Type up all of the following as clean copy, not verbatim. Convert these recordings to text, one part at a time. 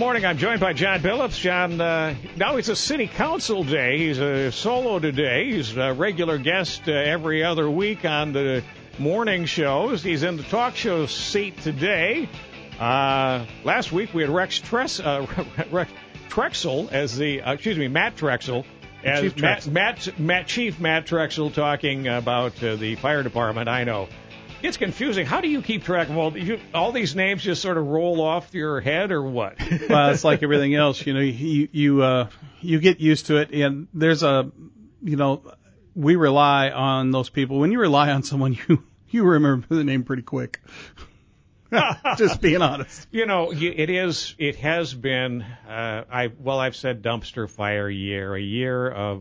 morning. I'm joined by John Billups. John, now it's a city council day. He's a solo today. He's a regular guest every other week on the morning shows. He's in the talk show seat today. Last week we had Matt Trexel as Chief Matt Trexel talking about the fire department. I know. It's confusing. How do you keep track of all these names? Just sort of roll off your head, or what? Well, it's like everything else. You know, you get used to it, and there's we rely on those people. When you rely on someone, you remember the name pretty quick. Just being honest. You know, it has been. I've said dumpster fire year, a year of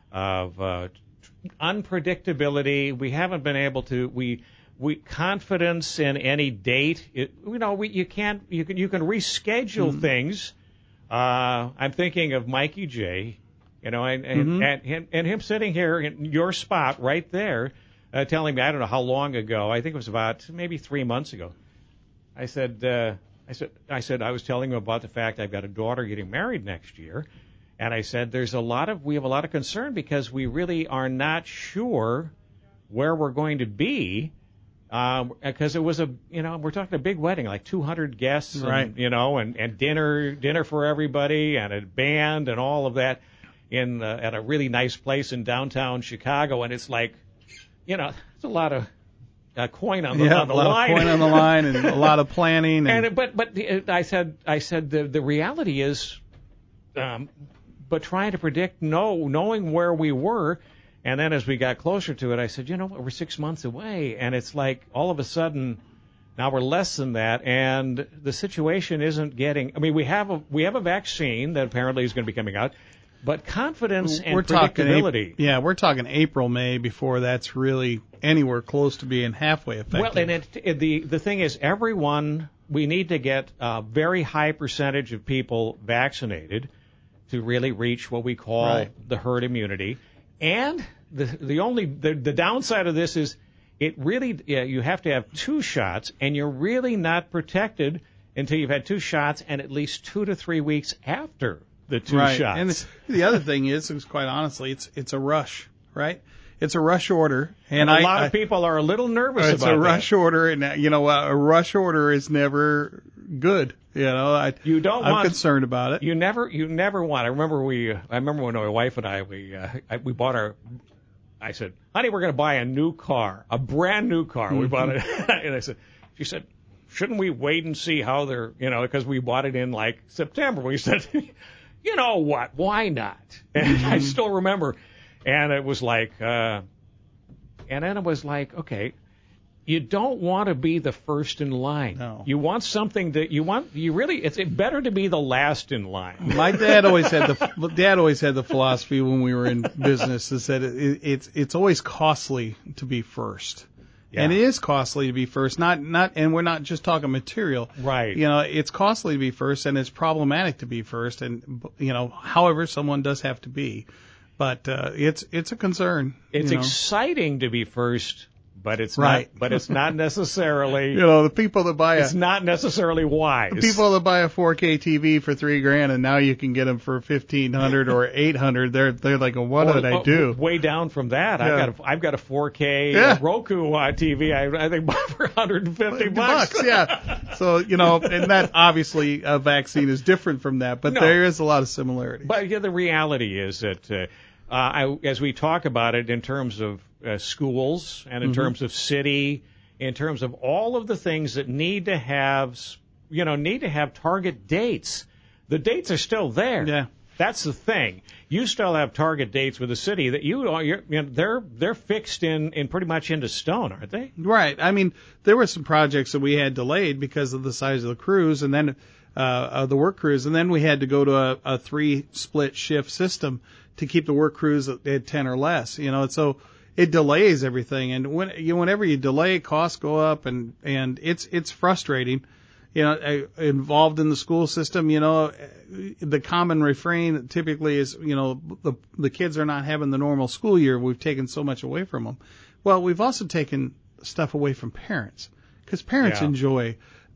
unpredictability. We haven't been able to. We confidence in any date. You can reschedule things. I'm thinking of Mikey J. And him sitting here in your spot right there, telling me, I don't know how long ago. I think it was about maybe 3 months ago. I said I was telling him about the fact I've got a daughter getting married next year, and I said we have a lot of concern because we really are not sure where we're going to be. Because it was we're talking a big wedding, like 200 guests, right? And dinner for everybody, and a band, and all of that, at a really nice place in downtown Chicago, and it's like, it's a lot of coin on the line. A lot of coin on the line, and a lot of planning. But I said the reality is, but trying to predict, knowing where we were. And then as we got closer to it, I said, we're 6 months away. And it's like all of a sudden now we're less than that. And the situation isn't getting, we have a vaccine that apparently is going to be coming out. But confidence and predictability. We're talking April, May before that's really anywhere close to being halfway effective. Well, and the thing is, we need to get a very high percentage of people vaccinated to really reach what we call the herd immunity. And the downside of this is you have to have 2 shots, and you're really not protected until you've had 2 shots and at least 2 to 3 weeks after the 2 shots. And the other thing is quite honestly, it's a rush, right? It's a rush order, and a lot of people are a little nervous about it. It's a rush order, and a rush order is never good. I'm concerned about it. You never want. I remember when my wife and I we bought I said, honey, we're going to buy a new car, a brand new car. We bought it, and she said, shouldn't we wait and see how they're, because we bought it in like September. We said, you know what? Why not? And I still remember, and it was like, and then it was like, okay. You don't want to be the first in line. No. You want something that it's better to be the last in line. My dad always had the philosophy when we were in business is that it's always costly to be first. Yeah. And it is costly to be first, and we're not just talking material. Right. It's costly to be first, and it's problematic to be first, and however someone does have to be. But it's a concern. It's exciting to be first. But it's not. But it's not necessarily. The people that buy it's not necessarily wise. The people that buy a 4K TV for $3,000 and now you can get them for $1,500 or $800. They're like, what did I do? Way down from that. Yeah. I've got a 4K Roku TV. I think bought for $150. Yeah. So and that obviously a vaccine is different from that, but there is a lot of similarity. But the reality is that as we talk about it in terms of schools and in terms of city, in terms of all of the things that need to have target dates. The dates are still there. Yeah. That's the thing. You still have target dates with the city that they're fixed in pretty much into stone, aren't they? Right. There were some projects that we had delayed because of the size of the crews and then the work crews, and then we had to go to a 3-split shift system to keep the work crews at 10 or less. So it delays everything, and whenever you delay, costs go up, and it's frustrating. Involved in the school system, the common refrain typically is, the kids are not having the normal school year. We've taken so much away from them. Well, we've also taken stuff away from parents because parents enjoy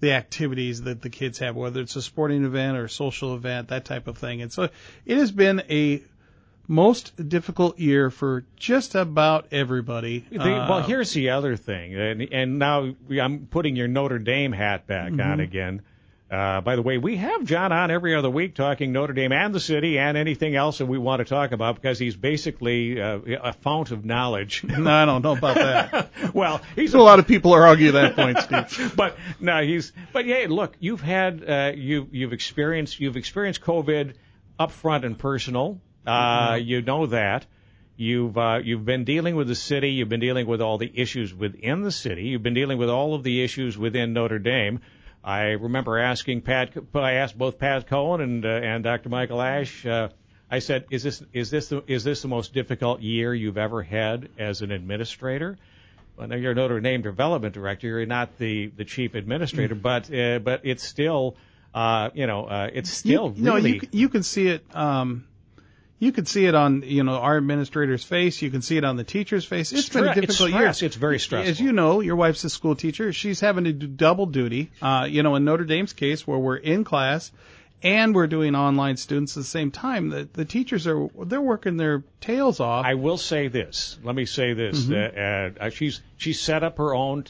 the activities that the kids have, whether it's a sporting event or a social event, that type of thing. And so it has been a most difficult year for just about everybody. Well, here's the other thing, and now I'm putting your Notre Dame hat back on again. By the way, we have John on every other week talking Notre Dame and the city and anything else that we want to talk about because he's basically a fount of knowledge. No, I don't know about that. Well, a lot of people are arguing that point, Steve. But no, But yeah, look, you've had you've experienced COVID up front and personal. You know that. You've been dealing with the city. You've been dealing with all the issues within the city. You've been dealing with all of the issues within Notre Dame. I remember asking I asked both Pat Cohen and Dr. Michael Ash. I said, is this the most difficult year you've ever had as an administrator? Well, now you're a Notre Dame development director. You're not the chief administrator, but it's still it's still really. You can see it. You can see it on, our administrator's face. You can see it on the teacher's face. It's been a difficult year. It's very stressful. As you know, your wife's a school teacher. She's having to do double duty. In Notre Dame's case, where we're in class and we're doing online students at the same time, the teachers they're working their tails off. I will say this. Let me say this. She set up her own.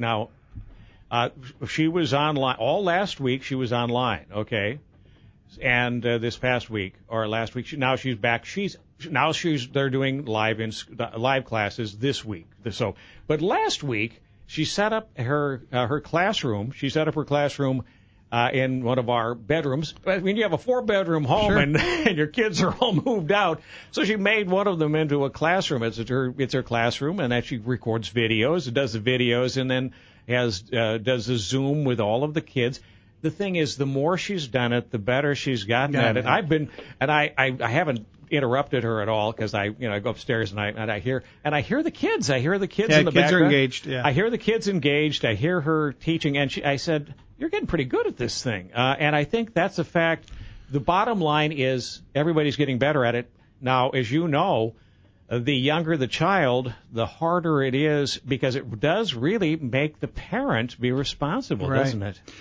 She was online all last week. She was online. Okay. And this past week or last week, now she's back. They're doing live classes this week. But last week she set up her classroom. She set up her classroom in one of our bedrooms. I mean, you have a 4-bedroom home, sure. and your kids are all moved out. So she made one of them into a classroom. It's her classroom, and then she records videos. It does the videos, and then does a Zoom with all of the kids. The thing is, the more she's done it, the better she's gotten at it. I haven't interrupted her at all because I go upstairs and I hear the kids. I hear the kids in the background. Kids are engaged. Yeah. I hear the kids engaged. I hear her teaching, and I said, "You're getting pretty good at this thing." And I think that's a fact. The bottom line is everybody's getting better at it. Now, as you know, the younger the child, the harder it is because it does really make the parent be responsible, right. Doesn't it?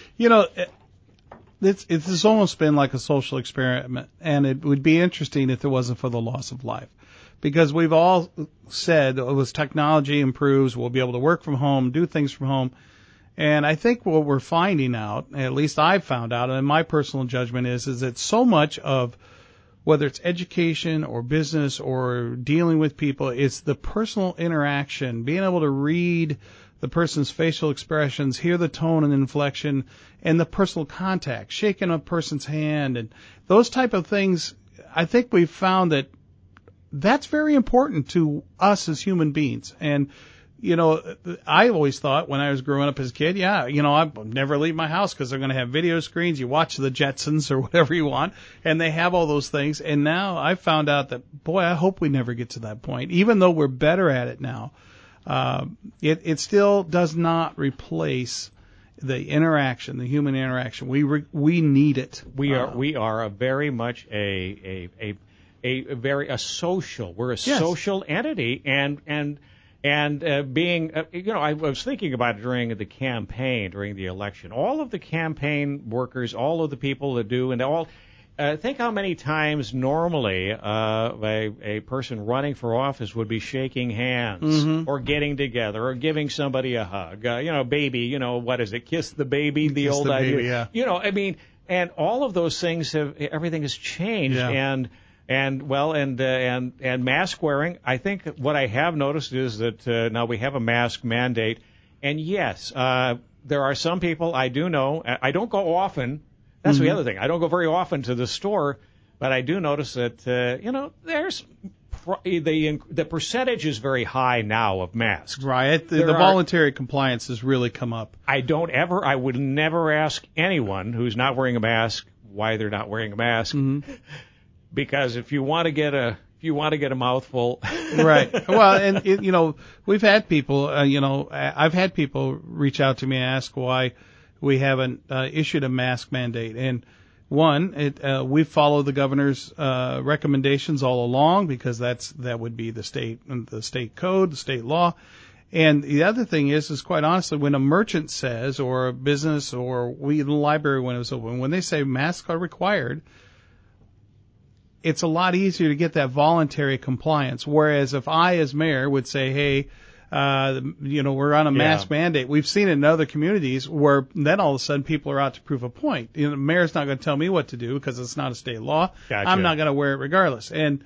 It's almost been like a social experiment, and it would be interesting if it wasn't for the loss of life. Because we've all said, as technology improves, we'll be able to work from home, do things from home. And I think what we're finding out, at least I've found out, and my personal judgment is that so much of whether it's education or business or dealing with people, it's the personal interaction, being able to read the person's facial expressions, hear the tone and inflection, and the personal contact, shaking a person's hand, and those type of things. I think we've found that that's very important to us as human beings. And I always thought when I was growing up as a kid, I never leave my house because they're going to have video screens. You watch the Jetsons or whatever you want, and they have all those things. And now I found out that, boy, I hope we never get to that point. Even though we're better at it now, it still does not replace the interaction, the human interaction. We need it. We are a very much a social. We're a social entity, and being, I was thinking about it during the campaign, during the election. All of the campaign workers, all of the people that do, and all, think how many times normally a person running for office would be shaking hands or getting together or giving somebody a hug. Baby, what is it? Kiss the baby, the old idea. Yeah. And all of those things everything has changed. Yeah. And mask wearing, I think what I have noticed is that now we have a mask mandate. And yes, there are some people I do know. I don't go often. That's the other thing. I don't go very often to the store, but I do notice that, there's the percentage is very high now of masks. Right. The voluntary compliance has really come up. I would never ask anyone who's not wearing a mask why they're not wearing a mask. Mm-hmm. Because if you want to get a mouthful, right? Well, and we've had people, I've had people reach out to me and ask why we haven't issued a mask mandate. And one, we follow the governor's recommendations all along because that would be the state code, the state law. And the other thing is quite honestly, when a merchant says, or a business, or we in the library when it was open, when they say masks are required, it's a lot easier to get that voluntary compliance. Whereas if I, as mayor, would say, hey, we're on a mask mandate. We've seen it in other communities where then all of a sudden people are out to prove a point. The mayor's not going to tell me what to do because it's not a state law. Gotcha. I'm not going to wear it regardless. And,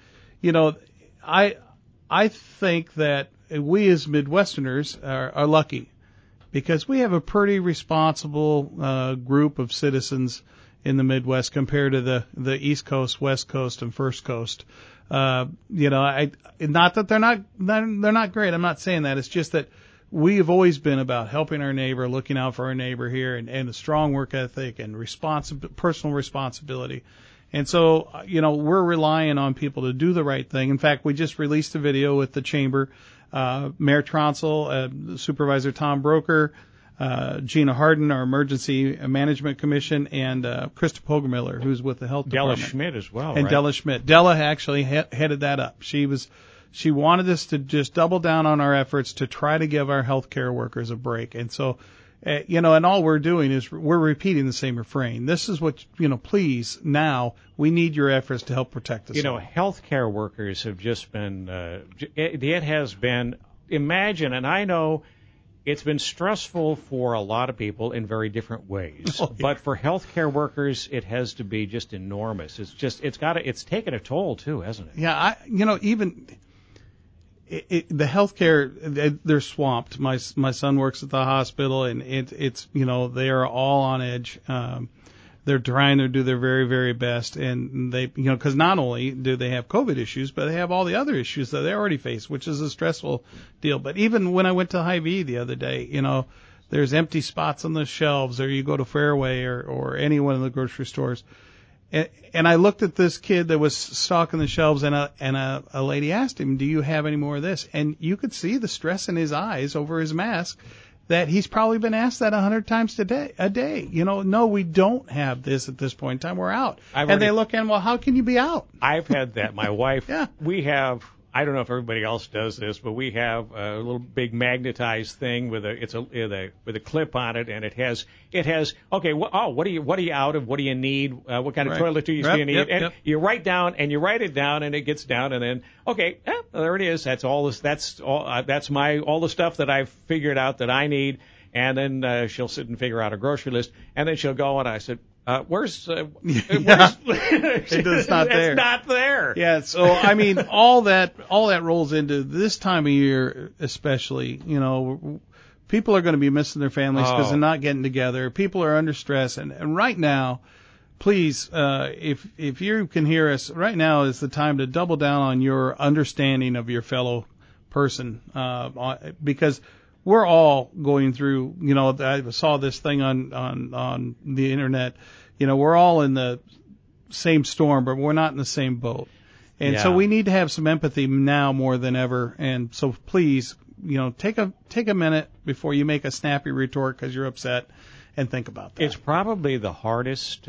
I think that we as Midwesterners are lucky because we have a pretty responsible group of citizens in the Midwest compared to the East Coast, West Coast, and First Coast. Not that they're not great. I'm not saying that. It's just that we have always been about helping our neighbor, looking out for our neighbor here, and a strong work ethic and personal responsibility. And so, we're relying on people to do the right thing. In fact, we just released a video with the chamber, Mayor Tronsel, Supervisor Tom Broker, Gina Harden, our Emergency Management Commission, and Krista Poggemiller, who's with the Health Department. Della Schmidt as well, and right? Della Schmidt. Della actually headed that up. She wanted us to just double down on our efforts to try to give our healthcare workers a break. And so, and all we're doing is we're repeating the same refrain. This is what, please, now we need your efforts to help protect us. Healthcare workers have just been, it has been, imagine, and I know it's been stressful for a lot of people in very different ways. Oh, yeah. But for healthcare workers, it has to be just enormous. It's taken a toll too, hasn't it? Yeah, even the healthcare, they're swamped. My son works at the hospital, and it's they are all on edge. They're trying to do their very, very best, and they, because not only do they have COVID issues, but they have all the other issues that they already face, which is a stressful deal. But even when I went to Hy-Vee the other day, there's empty spots on the shelves, or you go to Fairway or any one of the grocery stores. And I looked at this kid that was stocking the shelves, and a lady asked him, "Do you have any more of this?" And you could see the stress in his eyes over his mask, that he's probably been asked that 100 times a day. No, we don't have this at this point in time. We're out. They look at him, well, how can you be out? I've had that. My wife, yeah. We have, I don't know if everybody else does this, but we have a little big magnetized thing with a clip on it, and it has okay. What are you out of? What do you need? What kind of toiletries do you need? And you write it down, and it gets down, and then okay, there it is. That's all. That's all the stuff that I've figured out that I need, and then she'll sit and figure out a grocery list, and then she'll go, and I said, where's it's not there. It's not there. Yeah. So all that rolls into this time of year, especially. People are going to be missing their families because they're not getting together. People are under stress, and right now, please, if you can hear us, right now is the time to double down on your understanding of your fellow person, because we're all going through, I saw this thing on the internet, we're all in the same storm, but we're not in the same boat. And so we need to have some empathy now more than ever. And so please, take a minute before you make a snappy retort because you're upset, and think about that. It's probably the hardest,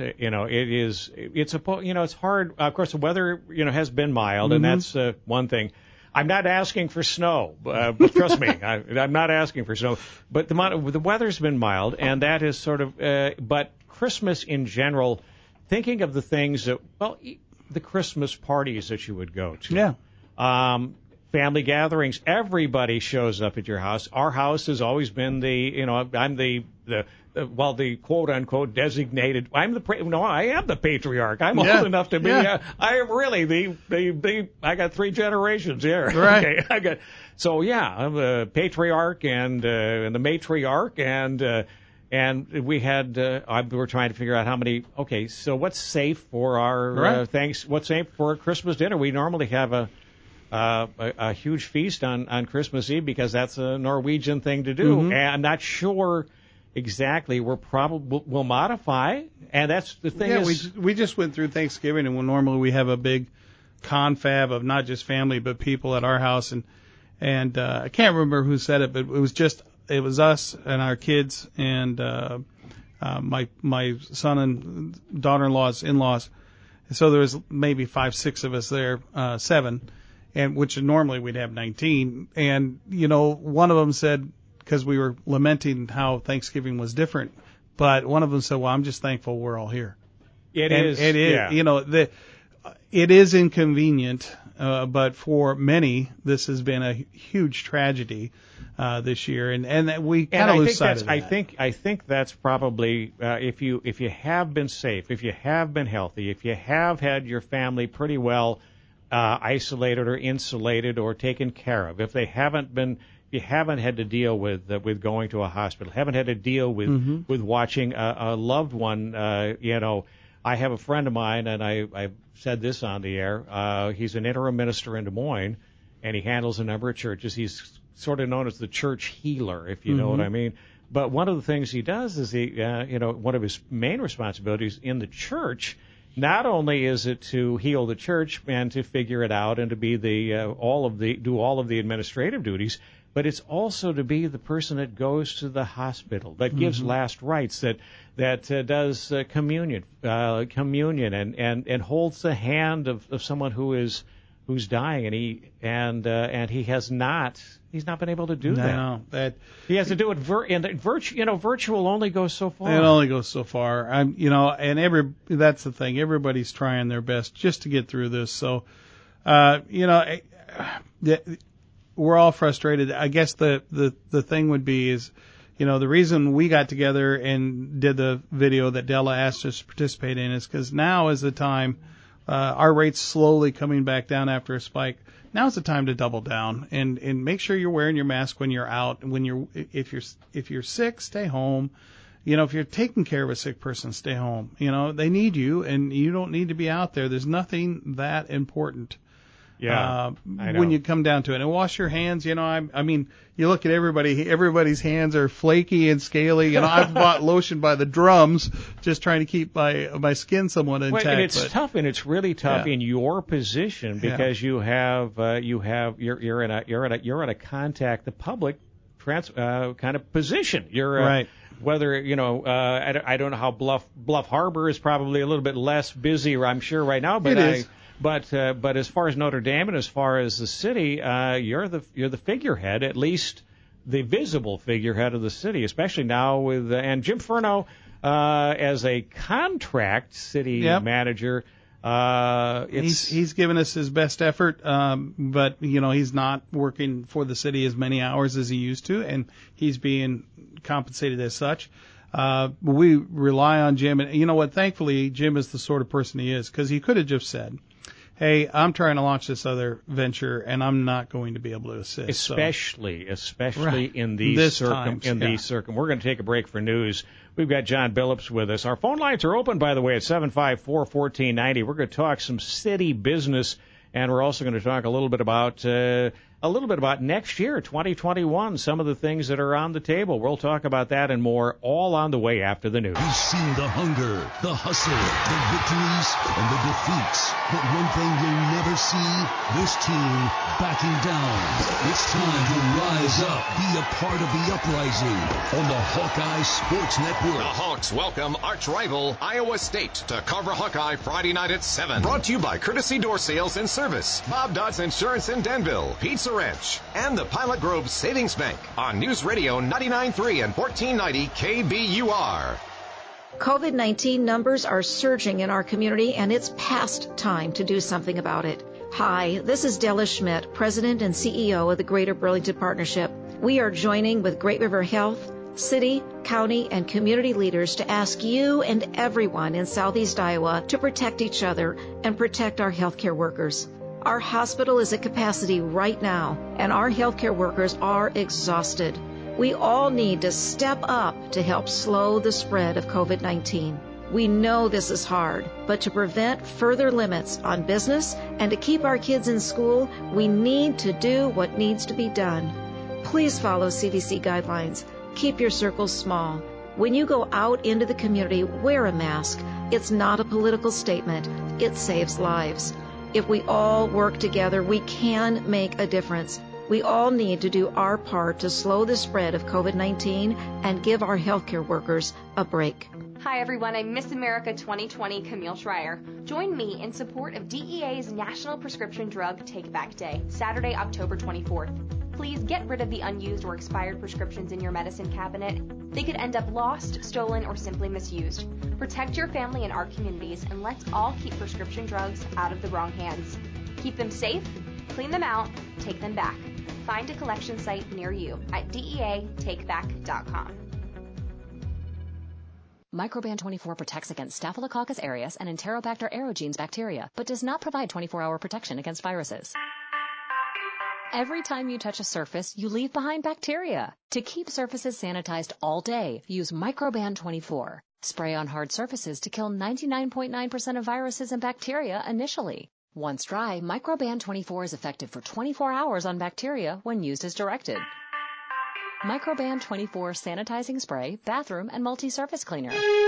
it's hard. Of course, the weather, has been mild, and that's one thing. I'm not asking for snow, but trust me, I'm not asking for snow. But the weather's been mild, and that is sort of. But Christmas in general, thinking of the things that, the Christmas parties that you would go to. Yeah. Family gatherings. Everybody shows up at your house. Our house has always been I'm the quote unquote designated. I am the patriarch. I'm old enough to be. I am really the. I got 3 generations here. Right. Okay. I'm the patriarch and the matriarch and we had. We were trying to figure out how many. Okay, so what's safe for our what's safe for a Christmas dinner? We normally have a huge feast on Christmas Eve because that's a Norwegian thing to do. And I'm not sure exactly. We'll modify, and that's the thing. Yeah, we just went through Thanksgiving, and normally we have a big confab of not just family but people at our house, and I can't remember who said it, but it was us and our kids and my son and daughter-in-law's in-laws. So there was maybe 5, 6 of us there, 7. and which normally we'd have 19. And, one of them said, because we were lamenting how Thanksgiving was different, but one of them said, well, I'm just thankful we're all here. It is. Yeah. It is inconvenient, but for many, this has been a huge tragedy this year, and we kind of lose sight of that. I think that's probably if you have been safe, if you have been healthy, if you have had your family pretty well isolated or insulated or taken care of, if you haven't had to deal with going to a hospital, haven't had to deal with watching a loved one, I have a friend of mine, and I've said this on the air. He's an interim minister in Des Moines, and he handles a number of churches. He's sort of known as the church healer, if you know what I mean. But one of the things he does is one of his main responsibilities in the church, not only is it to heal the church and to figure it out and to be do all of the administrative duties, but it's also to be the person that goes to the hospital, that gives last rites, that does communion and holds the hand of someone who's dying, and he's not been able to do that. No, that he has to do it virtual only goes so far. It only goes so far. That's the thing. Everybody's trying their best just to get through this. So, we're all frustrated. I guess the thing would be is, the reason we got together and did the video that Della asked us to participate in is because now is the time, our rates slowly coming back down after a spike. Now's the time to double down and make sure you're wearing your mask when you're out. If you're sick, stay home. If you're taking care of a sick person, stay home. They need you, and you don't need to be out there. There's nothing that important. Yeah, I know. When you come down to it, and wash your hands. You look at everybody's hands are flaky and scaly. I've bought lotion by the drums just trying to keep my skin somewhat intact. And it's tough, and it's really tough in your position because you're in a contact the public kind of position. You're right. Whether I don't know how Bluff Harbor is probably a little bit less busy, I'm sure right now, but it is. But as far as Notre Dame and as far as the city, you're the figurehead, at least the visible figurehead of the city, especially now with and Jim Furno as a contract city manager. He's given us his best effort, but he's not working for the city as many hours as he used to, and he's being compensated as such. We rely on Jim, and you know what? Thankfully, Jim is the sort of person he is, because he could have just said, hey, I'm trying to launch this other venture, and I'm not going to be able to assist. Especially right. in these circumstances. We're going to take a break for news. We've got John Billups with us. Our phone lines are open, by the way, at 754-1490. We're going to talk some city business, and we're also going to talk a little bit about next year, 2021, some of the things that are on the table. We'll talk about that and more, all on the way after the news. We've seen the hunger, the hustle, the victories, and the defeats. But one thing you'll never see, this team backing down. It's time to rise up, be a part of the uprising on the Hawkeye Sports Network. The Hawks welcome arch rival Iowa State to Carver Hawkeye Friday night at 7. Brought to you by Courtesy Door Sales and Service, Bob Dodds Insurance in Danville, Pizza Ranch, and the Pilot Grove Savings Bank on News Radio 99.3 and 1490 KBUR. COVID-19 numbers are surging in our community, and it's past time to do something about it. Hi, this is Della Schmidt, President and CEO of the Greater Burlington Partnership. We are joining with Great River Health, city, county, and community leaders to ask you and everyone in Southeast Iowa to protect each other and protect our healthcare workers. Our hospital is at capacity right now, and our healthcare workers are exhausted. We all need to step up to help slow the spread of COVID-19. We know this is hard, but to prevent further limits on business and to keep our kids in school, we need to do what needs to be done. Please follow CDC guidelines. Keep your circles small. When you go out into the community, wear a mask. It's not a political statement. It saves lives. If we all work together, we can make a difference. We all need to do our part to slow the spread of COVID-19 and give our healthcare workers a break. Hi everyone, I'm Miss America 2020 Camille Schreier. Join me in support of DEA's National Prescription Drug Take Back Day, Saturday, October 24th. Please get rid of the unused or expired prescriptions in your medicine cabinet. They could end up lost, stolen, or simply misused. Protect your family and our communities, and let's all keep prescription drugs out of the wrong hands. Keep them safe, clean them out, take them back. Find a collection site near you at DEATakeback.com. Microban 24 protects against Staphylococcus aureus and Enterobacter aerogenes bacteria, but does not provide 24-hour protection against viruses. Every time you touch a surface, you leave behind bacteria. To keep surfaces sanitized all day, use Microban 24. Spray on hard surfaces to kill 99.9% of viruses and bacteria initially. Once dry, Microban 24 is effective for 24 hours on bacteria when used as directed. Microban 24 sanitizing spray, bathroom, and multi-surface cleaner.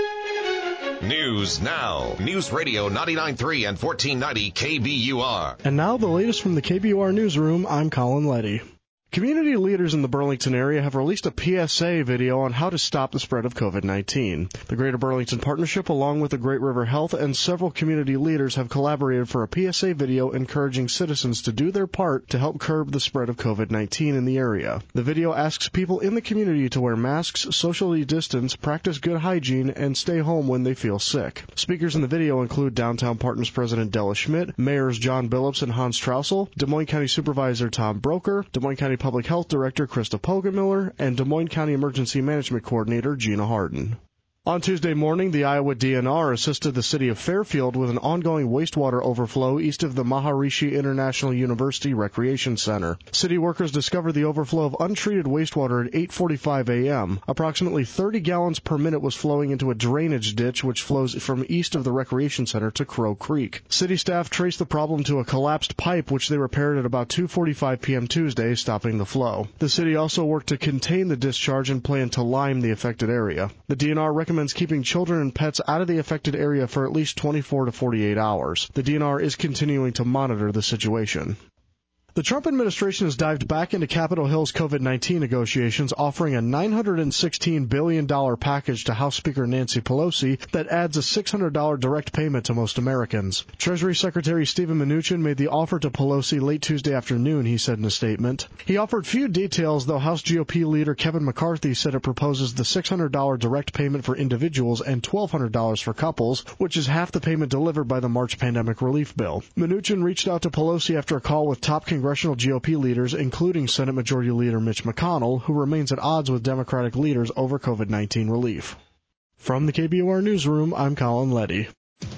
News now. News Radio 99.3 and 1490 KBUR. And now the latest from the KBUR newsroom. I'm Colin Letty. Community leaders in the Burlington area have released a PSA video on how to stop the spread of COVID-19. The Greater Burlington Partnership, along with the Great River Health and several community leaders, have collaborated for a PSA video encouraging citizens to do their part to help curb the spread of COVID-19 in the area. The video asks people in the community to wear masks, socially distance, practice good hygiene, and stay home when they feel sick. Speakers in the video include Downtown Partners President Della Schmidt, Mayors John Billups and Hans Troussel, Des Moines County Supervisor Tom Broker, Des Moines County Public Health Director Krista Pogemiller, and Des Moines County Emergency Management Coordinator Gina Harden. On Tuesday morning, the Iowa DNR assisted the city of Fairfield with an ongoing wastewater overflow east of the Maharishi International University Recreation Center. City workers discovered the overflow of untreated wastewater at 8:45 a.m. Approximately 30 gallons per minute was flowing into a drainage ditch which flows from east of the recreation center to Crow Creek. City staff traced the problem to a collapsed pipe which they repaired at about 2:45 p.m. Tuesday, stopping the flow. The city also worked to contain the discharge and planned to lime the affected area. The DNR recommends keeping children and pets out of the affected area for at least 24 to 48 hours. The DNR is continuing to monitor the situation. The Trump administration has dived back into Capitol Hill's COVID-19 negotiations, offering a $916 billion package to House Speaker Nancy Pelosi that adds a $600 direct payment to most Americans. Treasury Secretary Steven Mnuchin made the offer to Pelosi late Tuesday afternoon, he said in a statement. He offered few details, though House GOP leader Kevin McCarthy said it proposes the $600 direct payment for individuals and $1,200 for couples, which is half the payment delivered by the March pandemic relief bill. Mnuchin reached out to Pelosi after a call with top congressional GOP leaders, including Senate Majority Leader Mitch McConnell, who remains at odds with Democratic leaders over COVID-19 relief. From the KBUR Newsroom, I'm Colin Letty.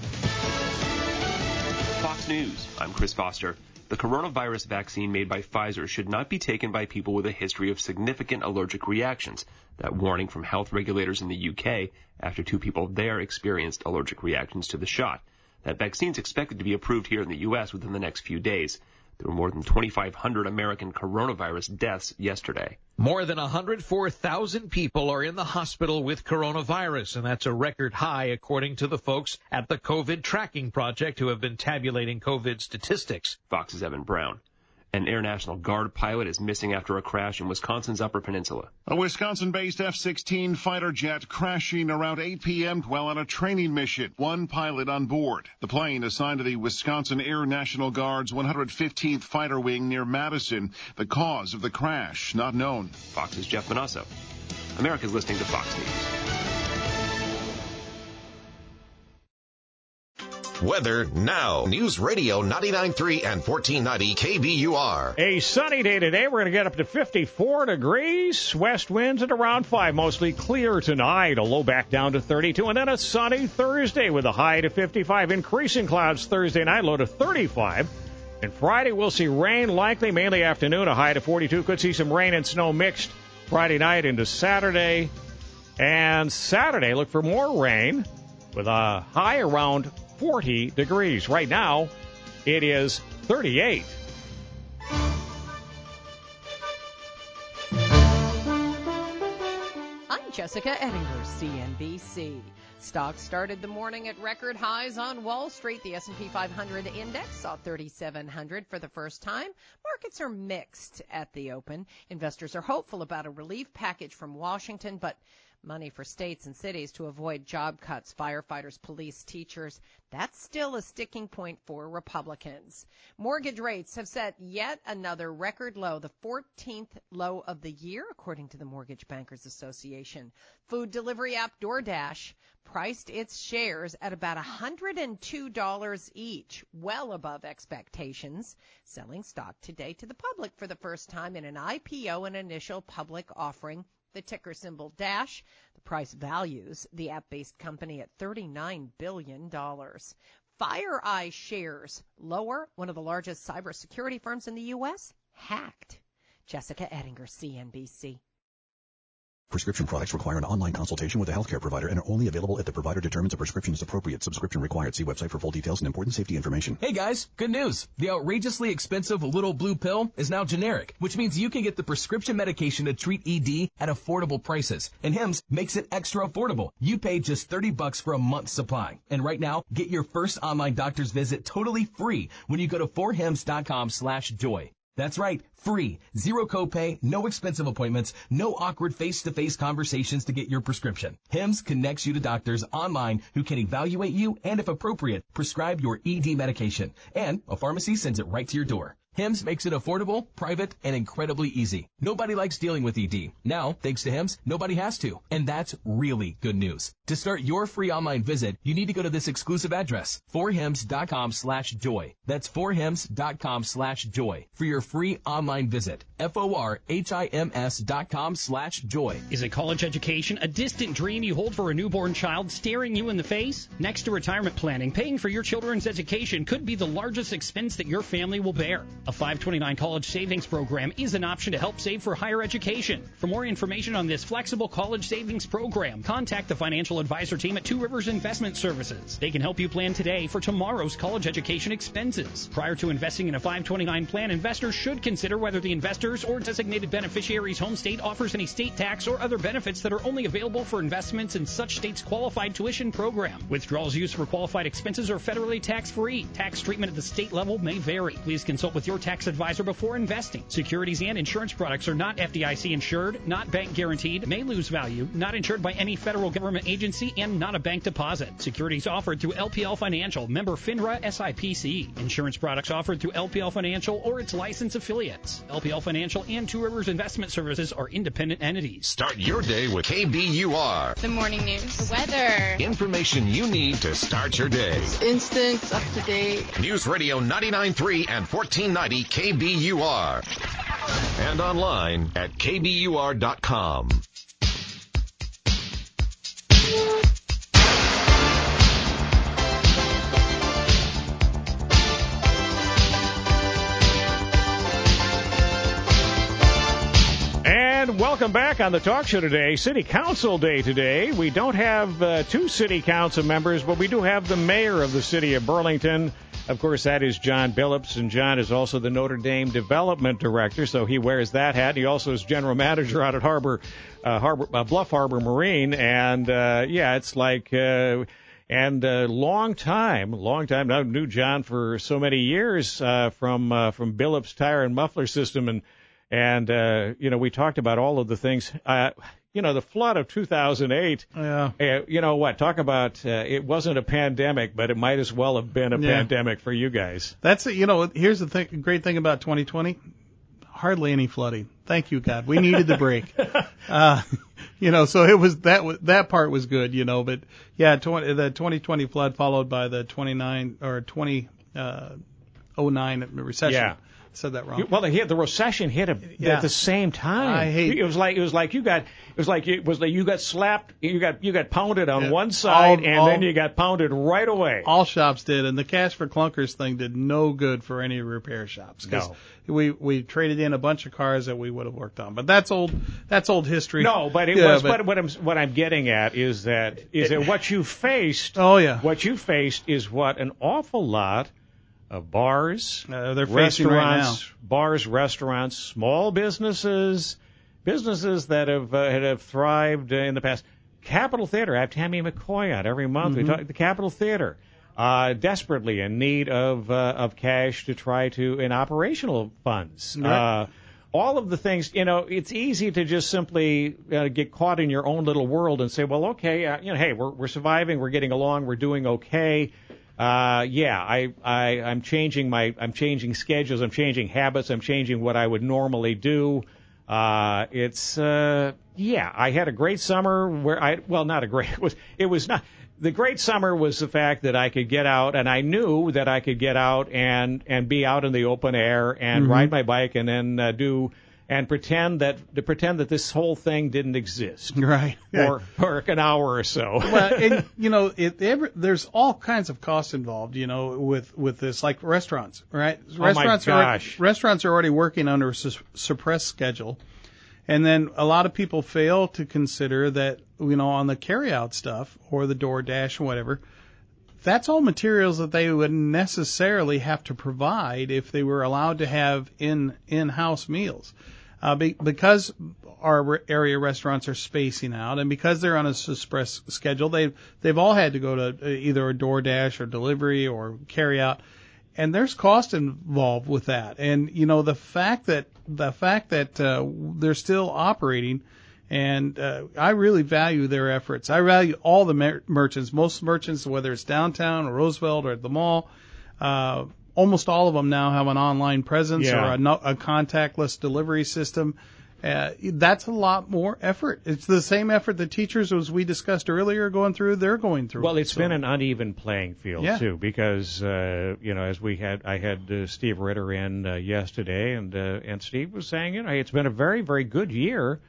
Fox News, I'm Chris Foster. The coronavirus vaccine made by Pfizer should not be taken by people with a history of significant allergic reactions. That warning from health regulators in the UK after 2 people there experienced allergic reactions to the shot. That vaccine is expected to be approved here in the U.S. within the next few days. There were more than 2,500 American coronavirus deaths yesterday. More than 104,000 people are in the hospital with coronavirus, and that's a record high according to the folks at the COVID Tracking Project who have been tabulating COVID statistics. Fox's Evan Brown. An Air National Guard pilot is missing after a crash in Wisconsin's Upper Peninsula. A Wisconsin-based F-16 fighter jet crashing around 8 p.m. while on a training mission. 1 pilot on board. The plane assigned to the Wisconsin Air National Guard's 115th Fighter Wing near Madison. The cause of the crash not known. Fox's Jeff Manasso. America's listening to Fox News. Weather now. News Radio 99.3 and 1490 KBUR. A sunny day today. We're going to get up to 54 degrees. West winds at around 5. Mostly clear tonight. A low back down to 32. And then a sunny Thursday with a high to 55. Increasing clouds Thursday night. Low to 35. And Friday we'll see rain likely mainly afternoon. A high to 42. Could see some rain and snow mixed Friday night into Saturday. And Saturday look for more rain with a high around 40 degrees. Right now, it is 38. I'm Jessica Ettinger, CNBC. Stocks started the morning at record highs on Wall Street. The S&P 500 index saw 3,700 for the first time. Markets are mixed at the open. Investors are hopeful about a relief package from Washington, but Money for states and cities to avoid job cuts, firefighters, police, teachers. That's still a sticking point for Republicans. Mortgage rates have set yet another record low, the 14th low of the year, according to the Mortgage Bankers Association. Food delivery app DoorDash priced its shares at about $102 each, well above expectations, selling stock today to the public for the first time in an IPO and initial public offering. The ticker symbol DASH. The price values the app-based company at $39 billion. FireEye shares lower. One of the largest cybersecurity firms in the U.S. hacked. Jessica Ettinger, CNBC. Prescription products require an online consultation with a healthcare provider and are only available if the provider determines a prescription is appropriate. Subscription required. See website for full details and important safety information. Hey guys, good news. The outrageously expensive little blue pill is now generic, which means you can get the prescription medication to treat ED at affordable prices. And Hims makes it extra affordable. You pay just $30 for a month's supply. And right now, get your first online doctor's visit totally free when you go to forhims.com/joy. That's right, free, zero copay, no expensive appointments, no awkward face-to-face conversations to get your prescription. Hims connects you to doctors online who can evaluate you and, if appropriate, prescribe your ED medication. And a pharmacy sends it right to your door. Hims makes it affordable, private, and incredibly easy. Nobody likes dealing with ED. Now, thanks to Hims, nobody has to. And that's really good news. To start your free online visit, you need to go to this exclusive address, forhims.com/joy. That's forhims.com/joy for your free online visit. forhims.com/joy. Is a college education a distant dream you hold for a newborn child staring you in the face? Next to retirement planning, paying for your children's education could be the largest expense that your family will bear. A 529 college savings program is an option to help save for higher education. For more information on this flexible college savings program, contact the financial advisor team at Two Rivers Investment Services. They can help you plan today for tomorrow's college education expenses. Prior to investing in a 529 plan, investors should consider whether the investor's or designated beneficiary's home state offers any state tax or other benefits that are only available for investments in such state's qualified tuition program. Withdrawals used for qualified expenses are federally tax-free. Tax treatment at the state level may vary. Please consult with your tax advisor before investing. Securities and insurance products are not FDIC insured, not bank guaranteed, may lose value, not insured by any federal government agency, and not a bank deposit. Securities offered through LPL Financial, member FINRA SIPC. Insurance products offered through LPL Financial or its licensed affiliates. LPL Financial and Two Rivers Investment Services are independent entities. Start your day with KBUR. The morning news, the weather, Information you need to start your day. instant, up to date. News Radio 99.3 and 1490 KBUR. And online at KBUR.com. And welcome back on the talk show today. City Council Day today. We don't have two city council members, but we do have the mayor of the city of Burlington. Of course, that is John Billups, and John is also the Notre Dame Development Director, so he wears that hat. He also is General Manager out at Bluff Harbor Marine, and it's like long time. I knew John for so many years from Billups Tire and Muffler System, and we talked about all of the things. The flood of 2008, talk about it wasn't a pandemic, but it might as well have been a pandemic for you guys. That's it. Here's the great thing about 2020, hardly any flooding. Thank you, God. We needed the break. So it was that part was good, but yeah, the 2020 flood followed by the 2009 recession. Yeah. Said that wrong. Well, the recession hit him at the same time. It was like you got slapped, you got pounded on one side, then you got pounded right away. All shops did, and the cash for clunkers thing did no good for any repair shops because we traded in a bunch of cars that we would have worked on. But that's old history. No, but what I'm getting at is that what you faced. Oh yeah. What you faced is what an awful lot of bars, they're restaurants, restaurants, small businesses that have thrived in the past. Capitol Theater, I have Tammy McCoy on every month. We talk the Capitol Theater, desperately in need of cash to try to in operational funds. all of the things, it's easy to just simply get caught in your own little world and say, well, okay, hey, we're surviving, we're getting along, we're doing okay. I'm changing schedules, I'm changing habits, I'm changing what I would normally do. I had a great summer the great summer was the fact that I could get out, and I knew that I could get out and be out in the open air and ride my bike and then pretend that this whole thing didn't exist. Right. For an hour or so. Well, and, there's all kinds of costs involved, with this, like restaurants, right? Restaurants are already working under a suppressed schedule. And then a lot of people fail to consider that, on the carryout stuff or the DoorDash or whatever, that's all materials that they would necessarily have to provide if they were allowed to have in-house meals. Because our area restaurants are spacing out, and because they're on a suppressed schedule, they've all had to go to either a DoorDash or delivery or carryout. And there's cost involved with that. And, the fact that they're still operating, and I really value their efforts. I value all the merchants, most merchants, whether it's downtown or Roosevelt or at the mall. Almost all of them now have an online presence or a contactless delivery system. That's a lot more effort. It's the same effort the teachers, as we discussed earlier, they're going through. Well, it's been an uneven playing field too, because as I had Steve Ritter in yesterday, and Steve was saying, it's been a very, very good year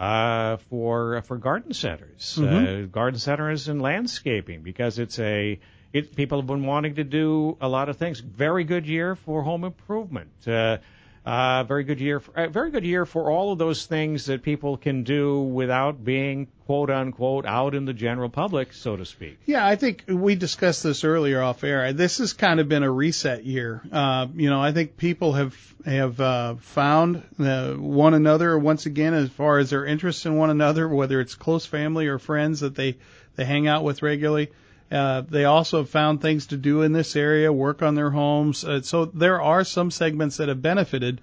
for garden centers, garden centers and landscaping, because people have been wanting to do a lot of things. Very good year for home improvement. Very good year for all of those things that people can do without being, quote unquote, out in the general public, so to speak. Yeah, I think we discussed this earlier off air. This has kind of been a reset year. I think people have found one another once again as far as their interest in one another, whether it's close family or friends that they hang out with regularly. They also have found things to do in this area, work on their homes. So there are some segments that have benefited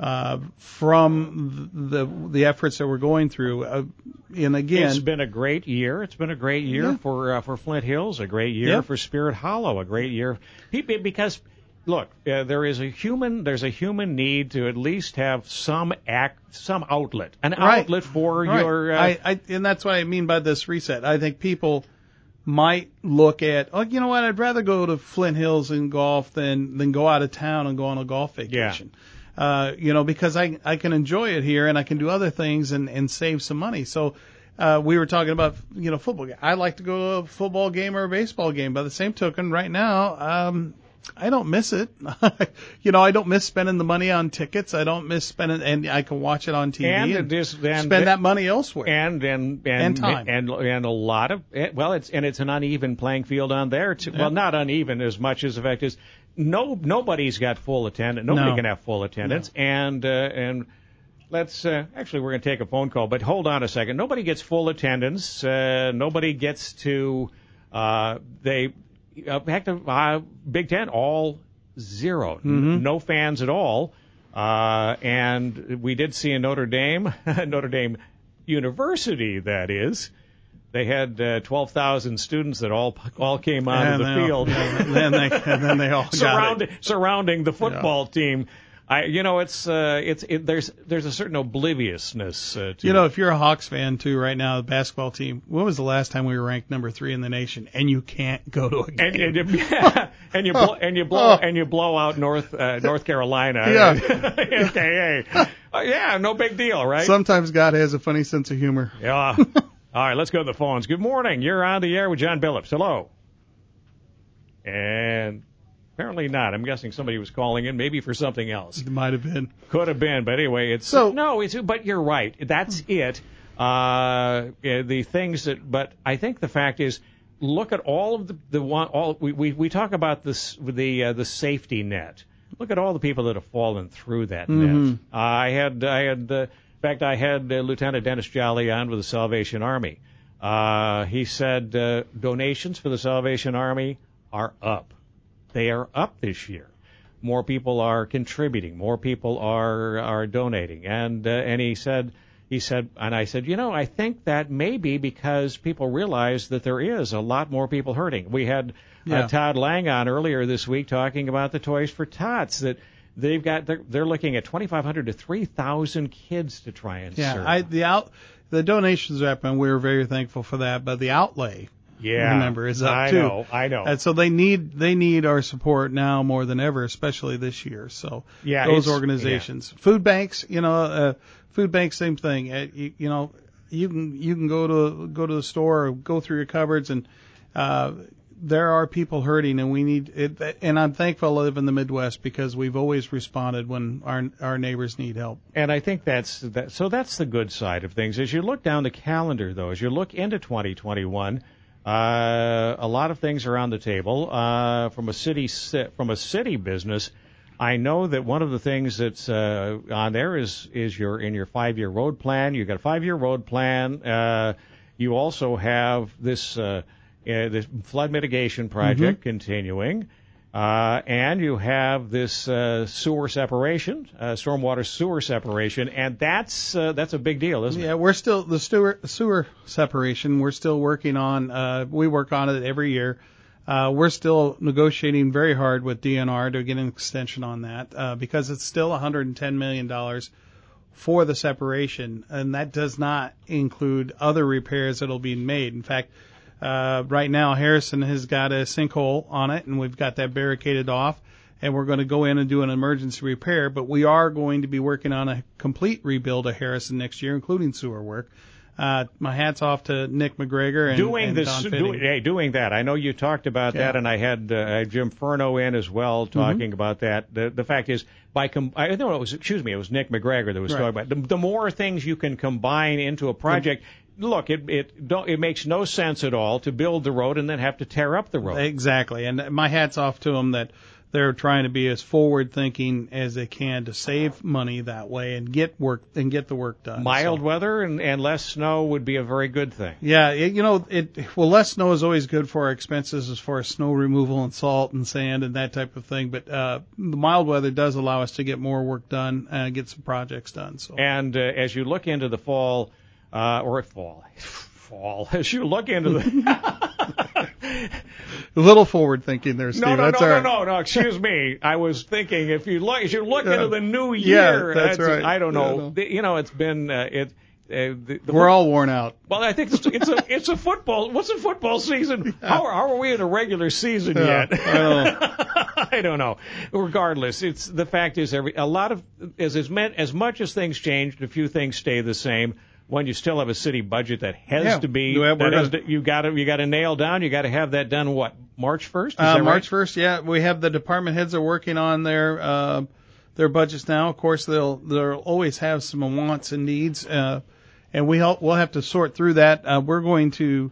from the efforts that we're going through. And again, it's been a great year. It's been a great year for Flint Hills, a great year for Spirit Hollow, a great year. Because look, there's a human need to at least have some outlet, outlet for your. And that's what I mean by this reset. I think people might look at, I'd rather go to Flint Hills and golf than go out of town and go on a golf vacation. Because I can enjoy it here and I can do other things and save some money. So we were talking about, football. I like to go to a football game or a baseball game. By the same token, right now, I don't miss it. I don't miss spending the money on tickets. I don't miss spending, and I can watch it on TV and spend that money elsewhere. And time. And a lot of, it's an uneven playing field on there too. Yeah. Well, not uneven as much as the fact is nobody's got full attendance. Nobody can have full attendance. No. And let's, actually we're going to take a phone call, but hold on a second. Nobody gets full attendance. Nobody gets to, back to Big Ten, all zero. No fans at all. And we did see in Notre Dame University, that is, they had 12,000 students that all came out of the field. And then they all surrounding the football team. There's a certain obliviousness to it. If you're a Hawks fan too right now, the basketball team, when was the last time we were ranked number 3 in the nation? And you can't go to a game. And you blow out North Carolina. Yeah. No big deal, right? Sometimes God has a funny sense of humor. Yeah. All right, let's go to the phones. Good morning. You're on the air with John Billups. Hello. And apparently not. I'm guessing somebody was calling in, maybe for something else. It might have been. Could have been, but anyway, but you're right. That's it. The things but I think the fact is, look at all of we talk about this with the safety net. Look at all the people that have fallen through that net. I had Lieutenant Dennis Jolly on with the Salvation Army. He said donations for the Salvation Army are up. They are up this year. more people are contributing, more people are donating. And he said, and I said, I think that may be because people realize that there is a lot more people hurting. We had Todd Lang on earlier this week talking about the Toys for Tots, that they're looking at 2,500 to 3,000 kids to try and serve. The donations are up, and we're very thankful for that. But the outlay, remember, is up too. I know. And so they need our support now more than ever, especially this year. So those organizations, food banks, food banks, same thing. You can go to the store or go through your cupboards, and there are people hurting, and we need it. And I'm thankful I live in the Midwest because we've always responded when our neighbors need help. And I think that's the good side of things. As you look down the calendar, though, as you look into 2021, a lot of things are on the table. From a city business, I know that one of the things that's on there is your 5-year road plan. You've got a 5-year road plan. You also have this flood mitigation project continuing, and you have this sewer separation, stormwater sewer separation, and that's a big deal, isn't it? Yeah, we're still the sewer separation. We're still working on. We work on it every year. We're still negotiating very hard with DNR to get an extension on that because it's still $110 million for the separation, and that does not include other repairs that will be made. In fact, right now Harrison has got a sinkhole on it, and we've got that barricaded off, and we're going to go in and do an emergency repair. But we are going to be working on a complete rebuild of Harrison next year, including sewer work. My hat's off to Nick McGregor and Don Fitting. Doing that. I know you talked about that, and I had Jim Furno in as well talking about that. The fact is, it was Nick McGregor that was talking about the more things you can combine into a project. Look, it makes no sense at all to build the road and then have to tear up the road. Exactly, and my hat's off to them that they're trying to be as forward-thinking as they can to save money that way and get the work done. Mild weather and less snow would be a very good thing. Yeah, less snow is always good for our expenses as far as snow removal and salt and sand and that type of thing. But the mild weather does allow us to get more work done and get some projects done. So. And as you look into the fall, as you look into the a little forward thinking there, Steve. No. Excuse me. I was thinking as you look into the new year. Yeah, that's right. I don't know. It's been we're all worn out. Well, I think it's a football. What's a football season? How are we in a regular season yet? I don't know. Regardless, the fact is as much as things changed, a few things stay the same. When you still have a city budget that has to be, you got to nail down. You got to have that done. What, March 1st? Is that March right? 1st. Yeah, we have the department heads are working on their budgets now. Of course, they'll always have some wants and needs, and we'll have to sort through that. We're going to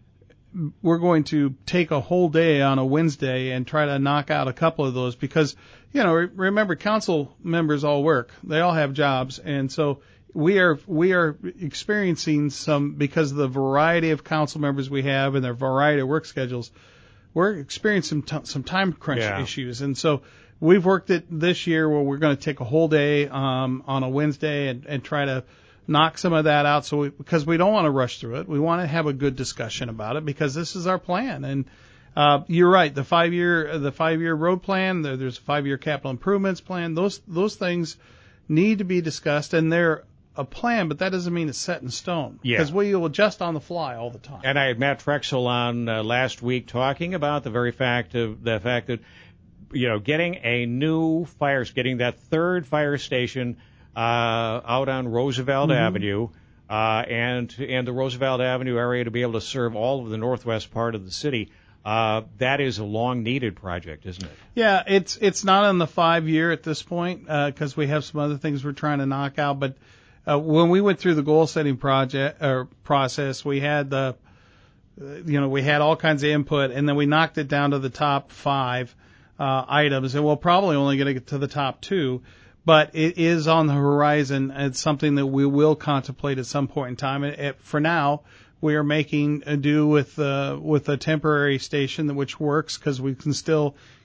take a whole day on a Wednesday and try to knock out a couple of those because remember, council members all work. They all have jobs, and so. We are experiencing some, because of the variety of council members we have and their variety of work schedules, we're experiencing some time crunch issues. And so we've worked it this year where we're going to take a whole day on a Wednesday and try to knock some of that out. Because we don't want to rush through it. We want to have a good discussion about it because this is our plan. And you're right. The 5-year road plan, there's a 5-year capital improvements plan. Those things need to be discussed, and they're a plan, but that doesn't mean it's set in stone. Because we will adjust on the fly all the time. And I had Matt Trexel on last week talking about the fact that getting a new getting that third fire station out on Roosevelt Avenue and the Roosevelt Avenue area to be able to serve all of the northwest part of the city. That is a long-needed project, isn't it? Yeah, it's not on the 5-year at this point because we have some other things we're trying to knock out, but. When we went through the goal-setting process, we had we had all kinds of input, and then we knocked it down to the top 5 items, and we'll probably only going to get to the top 2, but it is on the horizon. It's something that we will contemplate at some point in time. For now, we are making do with a temporary station which works because we can still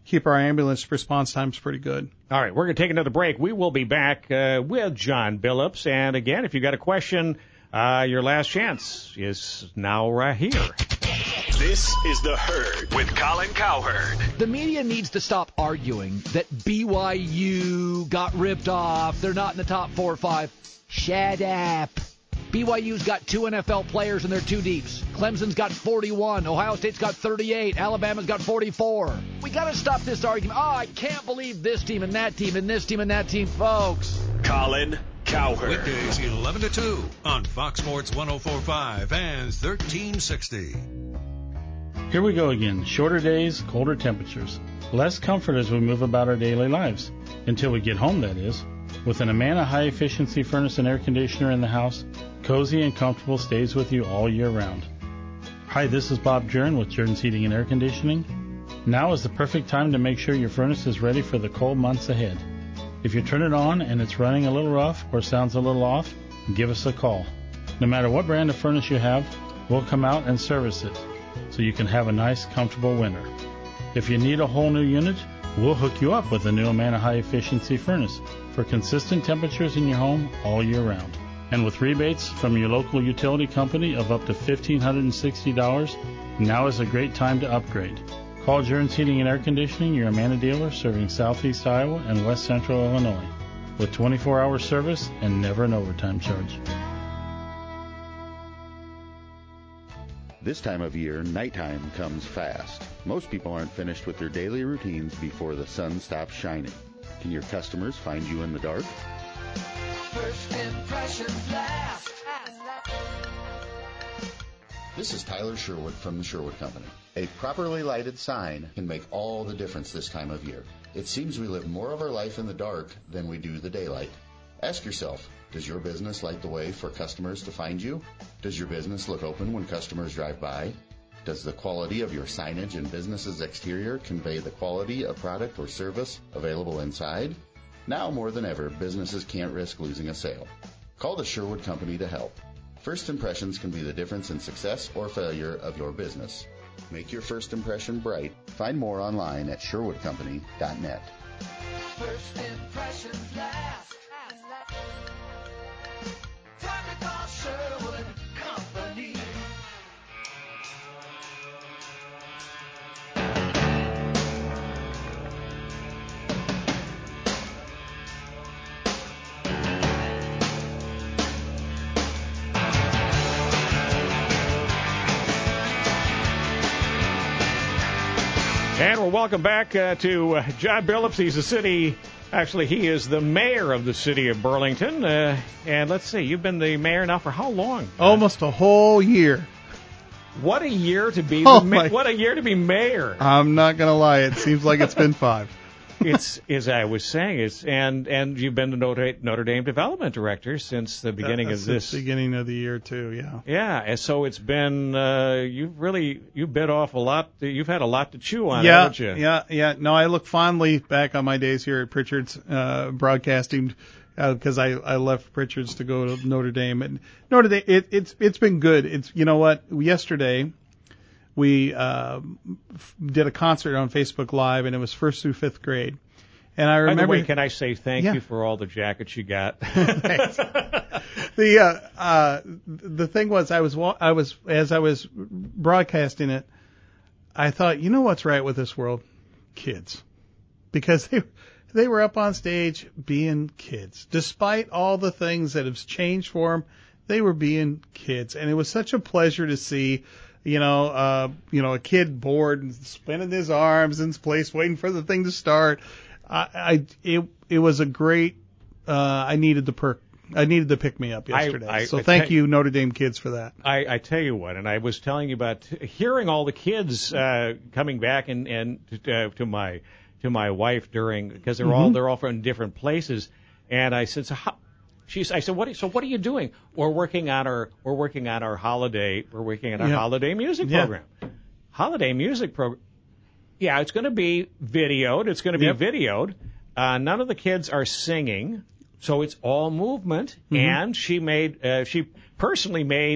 keep our ambulance response times pretty good. All right, we're going to take another break. We will be back with John Billups. And again, if you've got a question, your last chance is now right here. This is The Herd with Colin Cowherd. The media needs to stop arguing that BYU got ripped off. They're not in the top 4 or 5. Shut up. BYU's got 2 NFL players and they're 2 deeps. Clemson's got 41. Ohio State's got 38. Alabama's got 44. We got to stop this argument. Oh, I can't believe this team and that team and this team and that team, folks. Colin Cowherd. Weekdays 11 to 2 on Fox Sports 104.5 and 1360. Here we go again. Shorter days, colder temperatures. Less comfort as we move about our daily lives. Until we get home, that is. With an Amana high-efficiency furnace and air conditioner in the house, cozy and comfortable stays with you all year round. Hi, this is Bob Jern with Jern's Heating and Air Conditioning. Now is the perfect time to make sure your furnace is ready for the cold months ahead. If you turn it on and it's running a little rough or sounds a little off, give us a call. No matter what brand of furnace you have, we'll come out and service it so you can have a nice, comfortable winter. If you need a whole new unit, we'll hook you up with a new Amana high-efficiency furnace for consistent temperatures in your home all year round. And with rebates from your local utility company of up to $1,560, now is a great time to upgrade. Call Jern's Heating and Air Conditioning, your Amana dealer serving Southeast Iowa and West Central Illinois, with 24-hour service and never an overtime charge. This time of year, nighttime comes fast. Most people aren't finished with their daily routines before the sun stops shining. Can your customers find you in the dark? First impressions last. This is Tyler Sherwood from the Sherwood Company. A properly lighted sign can make all the difference this time of year. It seems we live more of our life in the dark than we do the daylight. Ask yourself, does your business light the way for customers to find you? Does your business look open when customers drive by? Does the quality of your signage and business's exterior convey the quality of product or service available inside? Now more than ever, businesses can't risk losing a sale. Call the Sherwood Company to help. First impressions can be the difference in success or failure of your business. Make your first impression bright. Find more online at sherwoodcompany.net. First impressions last. Time to call Sherwood Company. And we're welcome back to John Billups. He's he is the mayor of the city of Burlington. And let's see, you've been the mayor now for how long? Almost a whole year. What a year to be what a year to be mayor. I'm not going to lie, it seems like it's been 5. It's, as I was saying, and you've been the Notre Dame development director since the beginning of this. Since the beginning of the year too, yeah. Yeah, and so it's been you've bit off a lot. You've had a lot to chew on, haven't you? Yeah. No, I look fondly back on my days here at Pritchard's broadcasting because I left Pritchard's to go to Notre Dame, and Notre Dame it's been good. It's, you know what, yesterday we did a concert on Facebook Live, and it was 1st through 5th grade. And I remember. By the way, can I say thank you for all the jackets you got? The thing was, as I was broadcasting it, I thought, you know what's right with this world? Kids, because they were up on stage being kids, despite all the things that have changed for them. They were being kids, and it was such a pleasure to see. A kid bored and spinning his arms in his place, waiting for the thing to start. It was a great. I needed the pick me up yesterday. So thank you, Notre Dame kids, for that. I tell you what, and I was telling you about hearing all the kids coming back and to my wife because they're all from different places, and I said, I said, what are you doing? We're working on our holiday music program. Holiday music program. Yeah, it's going to be videoed. Videoed. None of the kids are singing, so it's all movement. Mm-hmm. And she personally made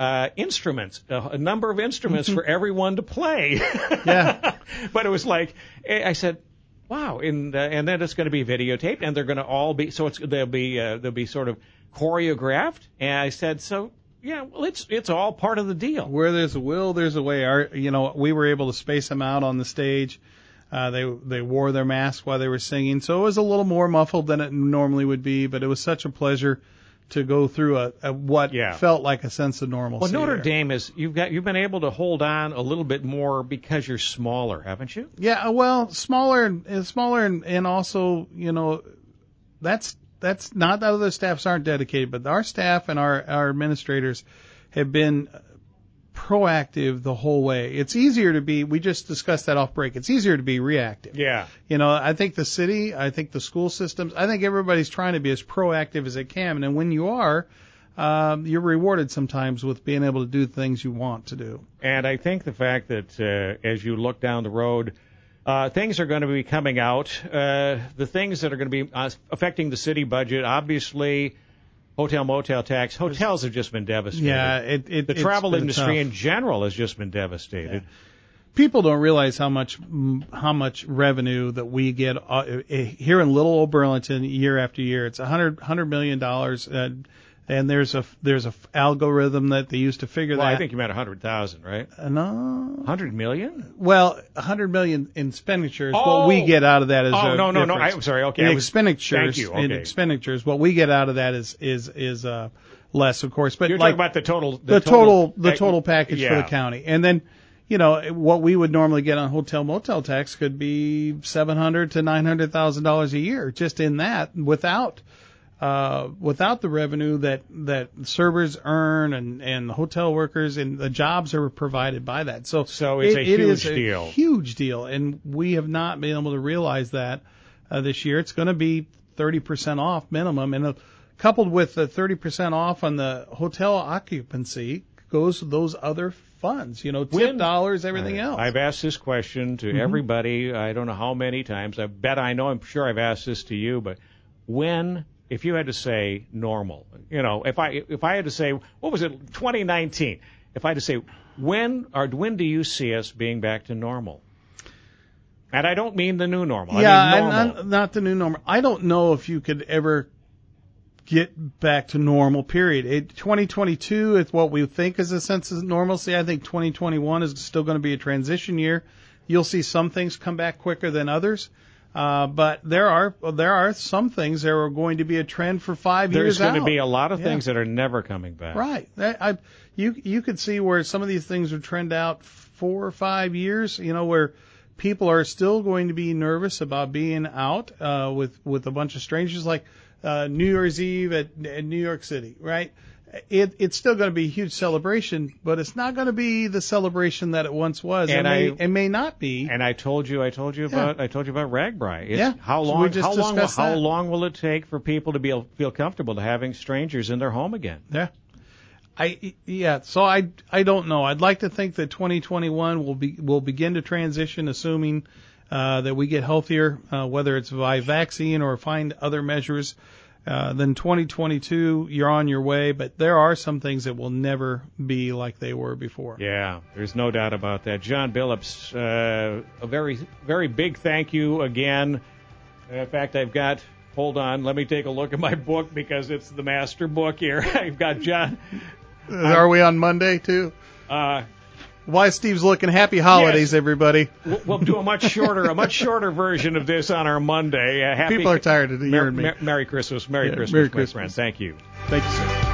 instruments, a number of instruments for everyone to play. Yeah. But it was like, I said, wow, and then it's going to be videotaped, and they're going to all be, so they'll be sort of choreographed. And I said, so yeah, well, it's all part of the deal. Where there's a will, there's a way. We were able to space them out on the stage. They wore their mask while they were singing, so it was a little more muffled than it normally would be. But it was such a pleasure to go through what felt like a sense of normalcy. Well, Notre there. Dame you've been able to hold on a little bit more because you're smaller, haven't you? Yeah, well, smaller, and also, that's not that other staffs aren't dedicated, but our staff and our administrators have been proactive the whole way. It's easier to be, we just discussed that off break, it's easier to be reactive. Yeah. I think the city, I think the school systems, I think everybody's trying to be as proactive as they can. And when you are, you're rewarded sometimes with being able to do things you want to do. And I think the fact that as you look down the road, things are going to be coming out. The things that are going to be affecting the city budget, obviously, hotel motel tax. Hotels have just been devastated. Yeah, the travel industry tough. In general has just been devastated. Yeah. People don't realize how much revenue that we get here in little old Burlington year after year. It's $100 million. And there's a algorithm that they use to figure that. I think you meant 100,000, right? No. 100 million? Well, 100 million in expenditures. What we get out of that is no. I'm sorry. Okay. Expenditures. Thank you. Okay. In expenditures, what we get out of that is less, of course. But you're talking about the total package for the county, and then. What we would normally get on hotel motel tax could be $700,000 to $900,000 a year, just in that, without the revenue that servers earn and hotel workers and the jobs are provided by that. So it's a huge deal. Huge deal, and we have not been able to realize that this year. It's going to be 30% off minimum, and coupled with the 30% off on the hotel occupancy goes those other funds, tip dollars, everything else. I've asked this question to everybody. I don't know how many times. I bet I know. I'm sure I've asked this to you, but if you had to say normal, if I had to say, what was it, 2019? If I had to say, when do you see us being back to normal? And I don't mean the new normal. Yeah, I mean normal. Not the new normal. I don't know if you could ever get back to normal, period. 2022 is what we think is a sense of normalcy. I think 2021 is still going to be a transition year. You'll see some things come back quicker than others. But there are some things that are going to be a trend for 5 years out. There's going to be a lot of things that are never coming back. Right. You could see where some of these things would trend out 4 or 5 years, where people are still going to be nervous about being out with a bunch of strangers, like New Year's Eve at New York City, right? It's still going to be a huge celebration, but it's not going to be the celebration that it once was. It may not be. And I told you about RAGBRAI. How long will it take for people to feel comfortable to having strangers in their home again? Yeah. So I don't know. I'd like to think that 2021 will begin to transition, assuming that we get healthier, whether it's by vaccine or find other measures. Then 2022, you're on your way, but there are some things that will never be like they were before. Yeah, there's no doubt about that. John Billups, a very, very big thank you again. In fact, hold on, let me take a look at my book because it's the master book here. I've got John. Are we on Monday too? Why Steve's looking. Happy holidays, everybody. We'll do a much shorter version of this on our Monday. People are tired of hearing me. Merry Christmas, my friend. Thank you. Thank you, sir.